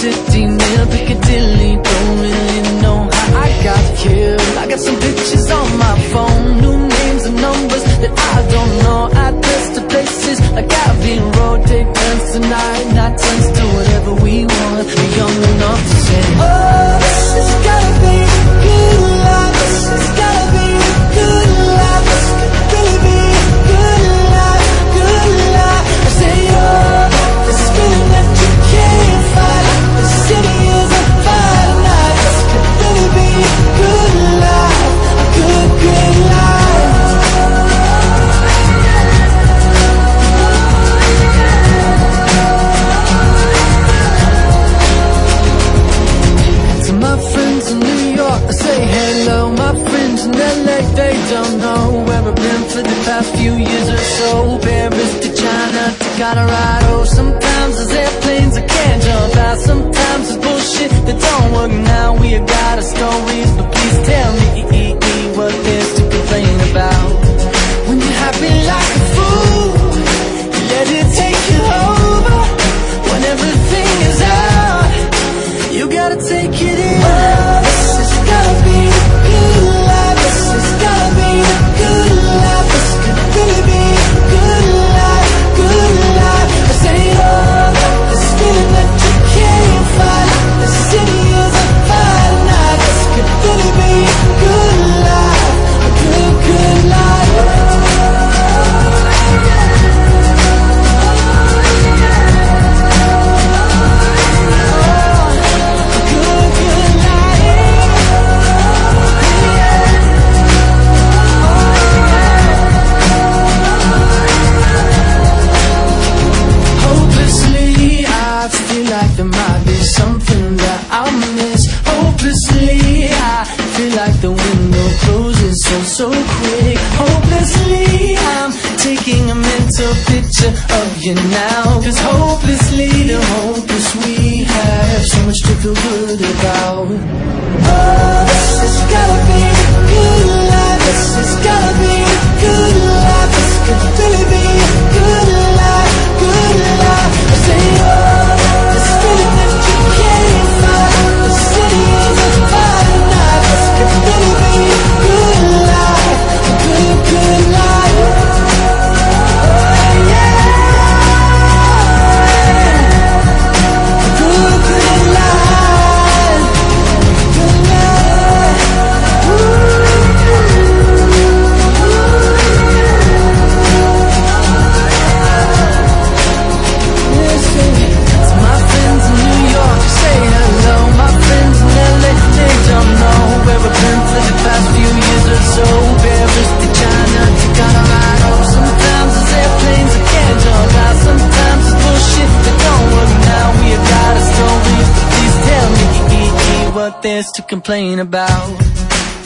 City near Piccadilly. Don't really know how I got here. I got some pictures on my phone, new names and numbers that I don't know. Address to places like Abbey Road. Take turns tonight, not turns to whatever we want. We're young enough to say, oh, this has gotta be a good life. This has gotta be a good life. This could really be a good life, good life. I say, oh, this feeling that you can't fight. The city is a fire night. This could really be a good life, a good, good life. To my friends in New York, I say hello. My friends in LA, they don't know where I've been for the past few years or so. Paris to China to Colorado. Sometimes there's airplanes I can't jump out. Sometimes there's bullshit that don't work now. We have got our stories, but please tell me what there's to complain about. When you're happy like a fool, you let it take you over. When everything is out, you gotta take it in. Oh, this has gotta be a good life. This has gotta be a good life. This could really be a good life, good life. I say, oh, this feeling that you can't fight. The city is a fire night. This could really be a good life, a good, good life. There might be something that I'll miss. Hopelessly, I feel like the window closes so quick. Hopelessly, I'm taking a mental picture of you now. Cause hopelessly, the hopeless we have so much to feel good about. Oh, this has gotta be a good life. This has gotta be a good life. This could really be a good life, good life. I say, oh, this feeling that you can't fight. The city is a fire night. This could really be a good life, a good, good life. Oh, yeah, a good, good life, good life. Listen, to my friends in New York, say hello. My friends in LA, they don't know where I've been for the past few years or so. Paris to China to Colorado. Sometimes there's airplanes I can't jump out. Sometimes it's bullshit that don't work now. We have got a story, but please tell me what there's to complain about.